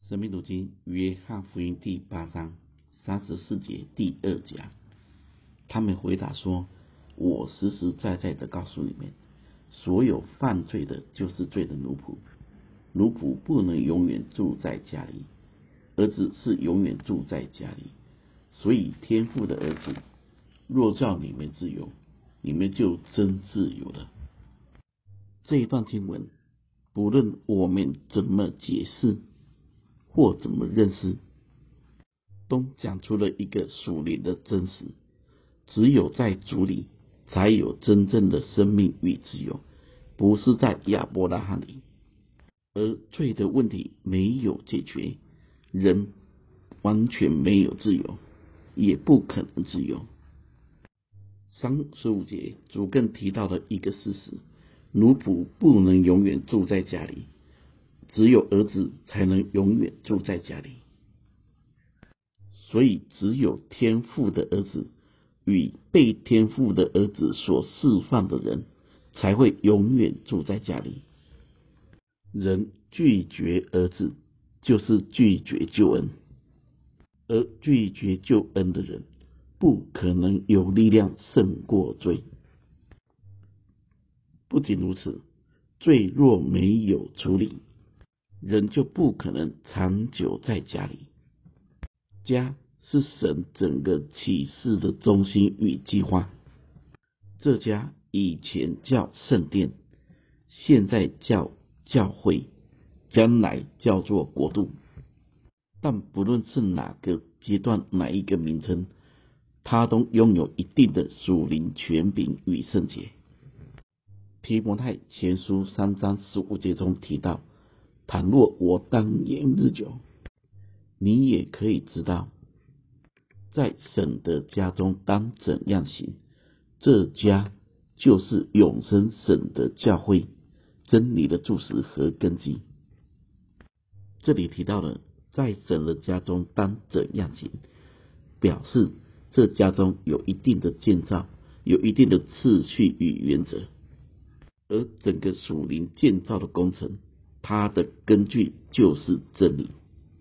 生命读经约翰福音第8章34节第2讲，他们回答说：我实实在在的告诉你们，所有犯罪的就是罪的奴仆，奴仆不能永远住在家里，儿子是永远住在家里。所以天父的儿子若叫你们自由，你们就真自由了。这一段经文，不论我们怎么解释或怎么认识，都讲出了一个属灵的真实。只有在主里才有真正的生命与自由，不是在亚伯拉罕里。而罪的问题没有解决，人完全没有自由，也不可能自由。35节主更提到了一个事实：奴仆不能永远住在家里，只有儿子才能永远住在家里。所以只有天父的儿子与被天父的儿子所释放的人才会永远住在家里。人拒绝儿子，就是拒绝救恩，而拒绝救恩的人不可能有力量胜过罪。不仅如此，罪若没有处理，人就不可能长久在家里。家是神整个启示的中心与计划。这家以前叫圣殿，现在叫教会，将来叫做国度。但不论是哪个阶段，哪一个名称，它都拥有一定的属灵权柄与圣洁。提摩太前书3章15节中提到：倘若我当言日久，你也可以知道，在神的家中当怎样行。这家就是永生神的教会，真理的柱石和根基。这里提到了在神的家中当怎样行，表示这家中有一定的建造，有一定的次序与原则。而整个属灵建造的工程，它的根据就是真理。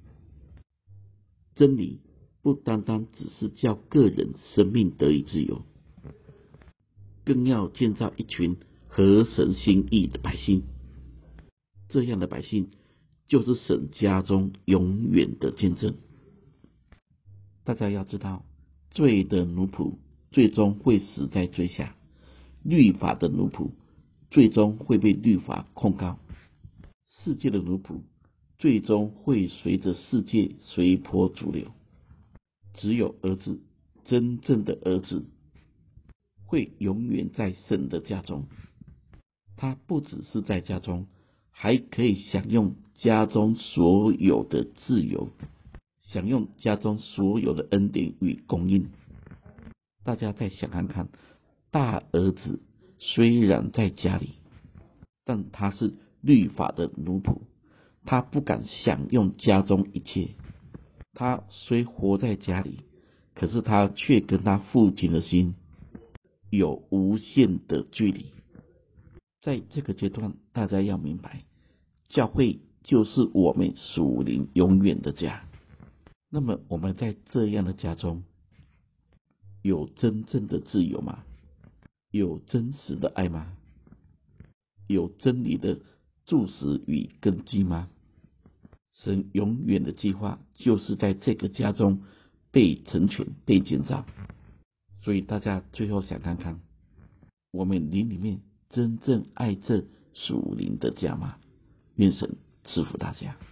真理不单单只是叫个人生命得以自由，更要建造一群合神心意的百姓。这样的百姓就是神家中永远的见证。大家要知道，罪的奴仆最终会死在罪下，律法的奴仆最终会被律法控告，世界的奴仆最终会随着世界随波逐流。只有儿子，真正的儿子，会永远在神的家中。他不只是在家中，还可以享用家中所有的自由，享用家中所有的恩典与供应。大家再想看看，大儿子虽然在家里，但他是律法的奴仆，他不敢享用家中一切。他虽活在家里，可是他却跟他父亲的心有无限的距离。在这个阶段，大家要明白，教会就是我们属灵永远的家。那么我们在这样的家中，有真正的自由吗？有真实的爱吗？有真理的柱石与根基吗？神永远的计划就是在这个家中被成全、被建造。所以大家最后想看看，我们灵里面真正爱这属灵的家吗？愿神赐福大家。